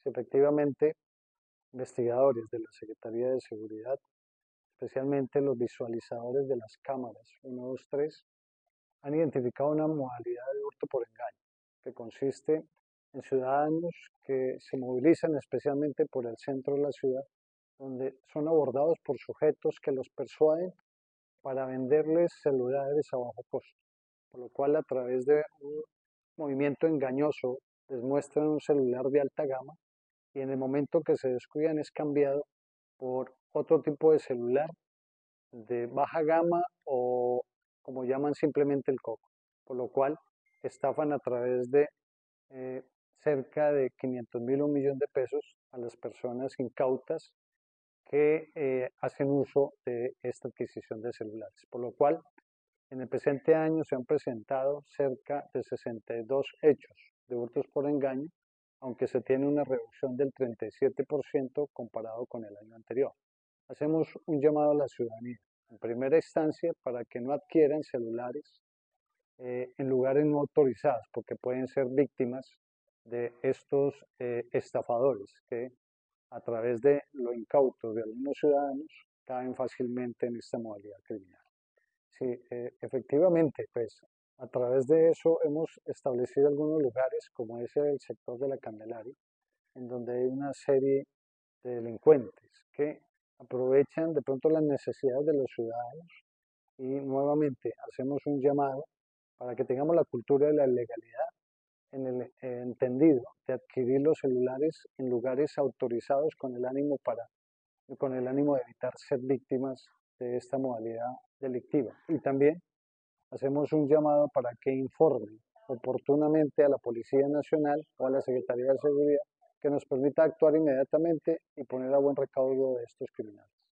si efectivamente investigadores de la Secretaría de Seguridad, especialmente los visualizadores de las cámaras 1, 2, 3, han identificado una modalidad de hurto por engaño, que consiste en ciudadanos que se movilizan especialmente por el centro de la ciudad, donde son abordados por sujetos que los persuaden para venderles celulares a bajo costo, por lo cual a través de un movimiento engañoso les muestran un celular de alta gama y en el momento que se descuidan es cambiado por otro tipo de celular de baja gama o como llaman simplemente el coco, por lo cual estafan a través de eh, cerca de 500.000 o 1.000.000 de pesos a las personas incautas que hacen uso de esta adquisición de celulares, por lo cual en el presente año se han presentado cerca de 62 hechos de hurtos por engaño, aunque se tiene una reducción del 37% comparado con el año anterior. Hacemos un llamado a la ciudadanía, en primera instancia, para que no adquieran celulares en lugares no autorizados, porque pueden ser víctimas de estos estafadores que a través de lo incauto de algunos ciudadanos caen fácilmente en esta modalidad criminal. Sí, efectivamente, pues a través de eso hemos establecido algunos lugares, como ese del sector de la Candelaria, en donde hay una serie de delincuentes que aprovechan de pronto las necesidades de los ciudadanos y nuevamente hacemos un llamado para que tengamos la cultura de la legalidad en el entendido de adquirir los celulares en lugares autorizados con el ánimo de evitar ser víctimas de esta modalidad delictiva. Y también hacemos un llamado para que informen oportunamente a la Policía Nacional o a la Secretaría de Seguridad que nos permita actuar inmediatamente y poner a buen recaudo de estos criminales.